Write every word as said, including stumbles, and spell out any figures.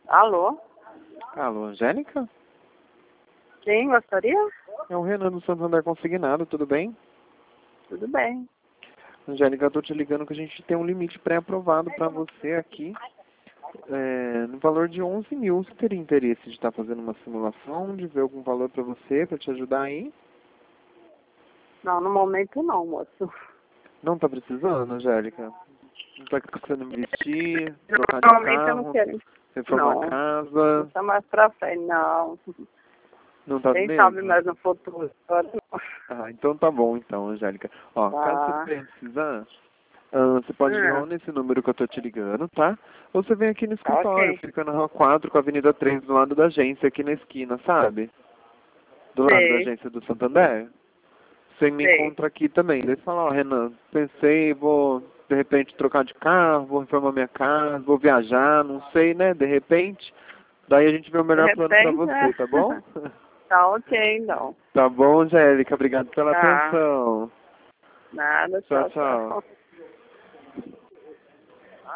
Alô? Alô, Angélica? Quem gostaria? É o Renan do Santander Consignado, tudo bem? Tudo bem. Angélica, eu tô te ligando que a gente tem um limite pré-aprovado para você aqui, é, no valor de onze mil. Você teria interesse de estar fazendo uma simulação, de ver algum valor para você, para te ajudar aí? Não, no momento não, moço. Não tá precisando, Angélica? Não tá precisando investir, trocar No de momento eu não carro, quero. reformar a Não. casa? Tá mais pra frente, não. Não tá Quem mesmo? sabe mais no futuro. Agora não. Ah, então tá bom então, Angélica. Ó, caso Tá. você precisar, ah, você pode ligar ou Hum, nesse número que eu tô te ligando, tá? Ou você vem aqui no tá escritório, ok. fica na Rua quatro com a Avenida três do lado da agência, aqui na esquina, sabe? Do lado da Sei, agência do Santander. Você me sei. encontra aqui também. Daí você fala, ó, Renan, pensei, vou de repente trocar de carro, vou reformar minha casa, vou viajar, não sei, né? De repente. Daí a gente vê o De melhor plano pra repente, né? você, tá bom? Tá ok, então. Tá bom, Angélica. Obrigado pela Tá. atenção. Nada, Tchau, tchau, tchau. tchau.